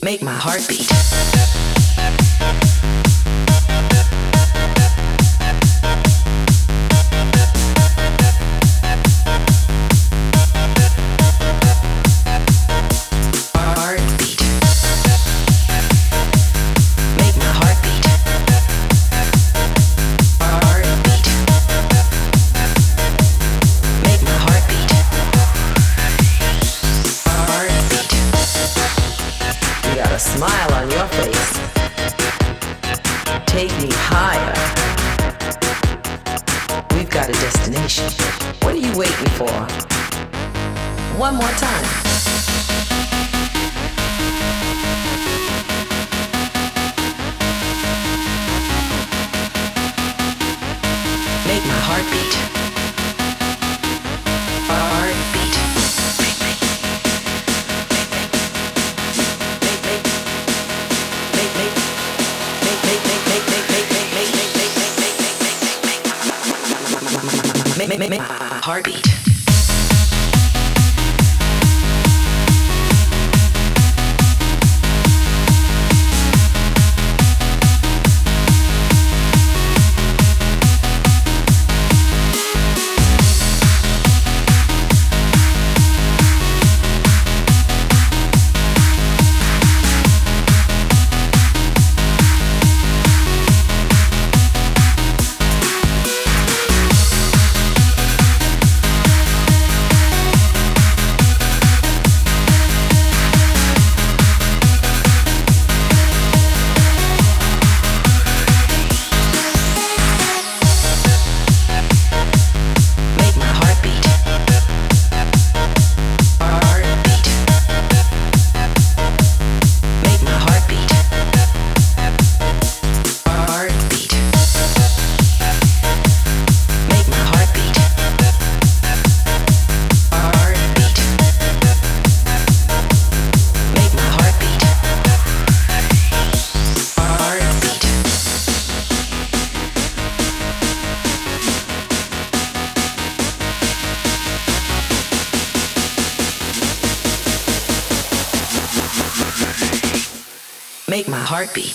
Make my heart beat. Smile on your face. Take me higher. We've got a destination. What are you waiting for? One more time. Make my heart beat. Make my heartbeat. Make my heart beat.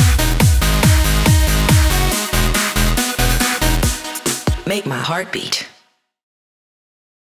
Make my heart beat.